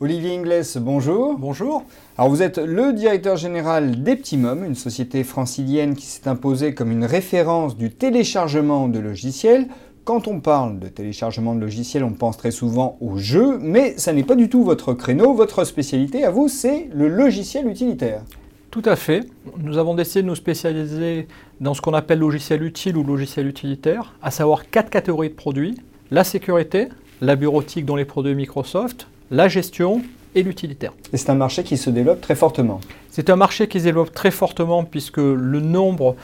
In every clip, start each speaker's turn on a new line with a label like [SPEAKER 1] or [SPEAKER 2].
[SPEAKER 1] Olivier Inglès, bonjour.
[SPEAKER 2] Bonjour.
[SPEAKER 1] Alors vous êtes le directeur général d'Eptimum, une société francilienne qui s'est imposée comme une référence du téléchargement de logiciels. Quand on parle de téléchargement de logiciels, on pense très souvent aux jeux, mais ça n'est pas du tout votre créneau. Votre spécialité à vous, c'est le logiciel utilitaire.
[SPEAKER 2] Tout à fait. Nous avons décidé de nous spécialiser dans ce qu'on appelle logiciel utile ou logiciel utilitaire, à savoir 4 catégories de produits: la sécurité, la bureautique dont les produits Microsoft, la gestion et l'utilitaire.
[SPEAKER 1] Et c'est un marché qui se développe très fortement.
[SPEAKER 2] C'est un marché qui se développe très fortement puisque le nombre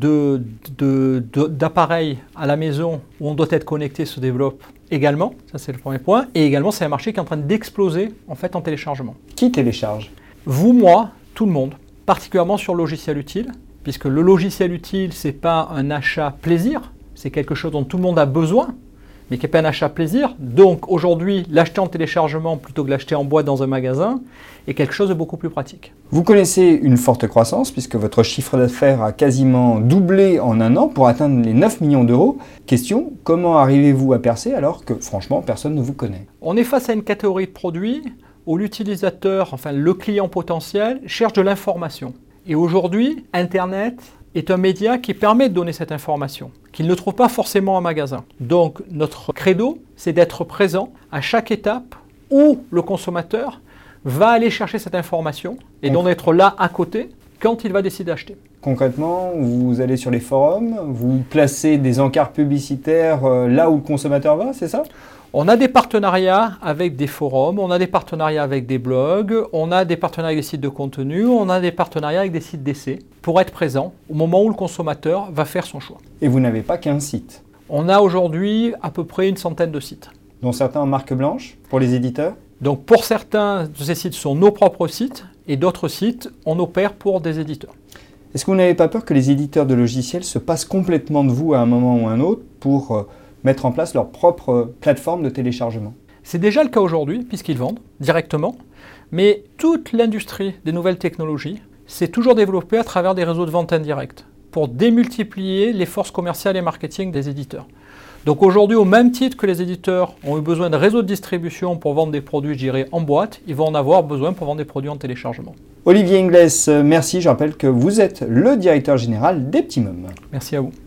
[SPEAKER 2] d'appareils à la maison où on doit être connecté se développe également. Ça, c'est le premier point. Et également, c'est un marché qui est en train d'exploser en téléchargement.
[SPEAKER 1] Qui télécharge?
[SPEAKER 2] Vous, moi, tout le monde. Particulièrement sur le logiciel utile, puisque le logiciel utile, ce n'est pas un achat plaisir, c'est quelque chose dont tout le monde a besoin, mais qui n'est pas un achat plaisir. Donc aujourd'hui, l'acheter en téléchargement plutôt que l'acheter en boîte dans un magasin est quelque chose de beaucoup plus pratique.
[SPEAKER 1] Vous connaissez une forte croissance puisque votre chiffre d'affaires a quasiment doublé en un an pour atteindre les 9 millions d'euros. Question, comment arrivez-vous à percer alors que franchement personne ne vous connaît?
[SPEAKER 2] On est face à une catégorie de produits où l'utilisateur, le client potentiel, cherche de l'information. Et aujourd'hui, Internet est un média qui permet de donner cette information, qu'il ne trouve pas forcément en magasin. Donc notre credo, c'est d'être présent à chaque étape où le consommateur va aller chercher cette information et donc d'être là à côté quand il va décider d'acheter.
[SPEAKER 1] Concrètement, vous allez sur les forums, vous placez des encarts publicitaires là où le consommateur va, c'est ça?
[SPEAKER 2] On a des partenariats avec des forums, on a des partenariats avec des blogs, on a des partenariats avec des sites de contenu, on a des partenariats avec des sites d'essai pour être présent au moment où le consommateur va faire son choix.
[SPEAKER 1] Et vous n'avez pas qu'un site?
[SPEAKER 2] On a aujourd'hui à peu près une centaine de sites.
[SPEAKER 1] Dont certains en marque blanche pour les éditeurs?
[SPEAKER 2] Donc pour certains de ces sites sont nos propres sites et d'autres sites on opère pour des éditeurs.
[SPEAKER 1] Est-ce que vous n'avez pas peur que les éditeurs de logiciels se passent complètement de vous à un moment ou un autre pour mettre en place leur propre plateforme de téléchargement?
[SPEAKER 2] C'est déjà le cas aujourd'hui puisqu'ils vendent directement, mais toute l'industrie des nouvelles technologies s'est toujours développée à travers des réseaux de vente indirects pour démultiplier les forces commerciales et marketing des éditeurs. Donc aujourd'hui, au même titre que les éditeurs ont eu besoin de réseaux de distribution pour vendre des produits, je dirais, en boîte, ils vont en avoir besoin pour vendre des produits en téléchargement.
[SPEAKER 1] Olivier Inglès, merci. Je rappelle que vous êtes le directeur général d'Eptimum.
[SPEAKER 2] Merci à vous.